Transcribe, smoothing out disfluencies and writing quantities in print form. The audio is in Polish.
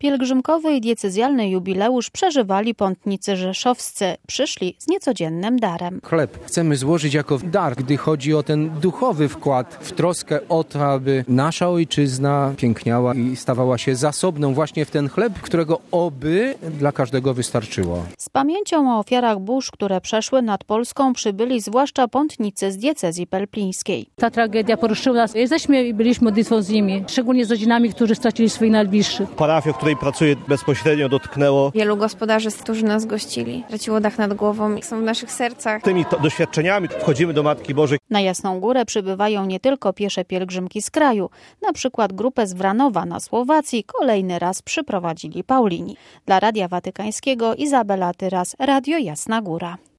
Pielgrzymkowy i diecezjalny jubileusz przeżywali pątnicy rzeszowscy. Przyszli z niecodziennym darem. Chleb chcemy złożyć jako dar, gdy chodzi o ten duchowy wkład w troskę o to, aby nasza ojczyzna piękniała i stawała się zasobną właśnie w ten chleb, którego oby dla każdego wystarczyło. Z pamięcią o ofiarach burz, które przeszły nad Polską, przybyli zwłaszcza pątnicy z diecezji pelplińskiej. Ta tragedia poruszyła nas. Jesteśmy i byliśmy modlitwą z nimi, szczególnie z rodzinami, którzy stracili swoich najbliższych. Parafia, w której pracuję, bezpośrednio dotknęło. Wielu gospodarzy, którzy nas gościli, traciło dach nad głową i są w naszych sercach. Tymi doświadczeniami wchodzimy do Matki Bożej. Na Jasną Górę przybywają nie tylko piesze pielgrzymki z kraju. Na przykład grupę z Wranowa na Słowacji kolejny raz przyprowadzili Paulini. Dla Radia Watykańskiego Izabela Tyras, Radio Jasna Góra.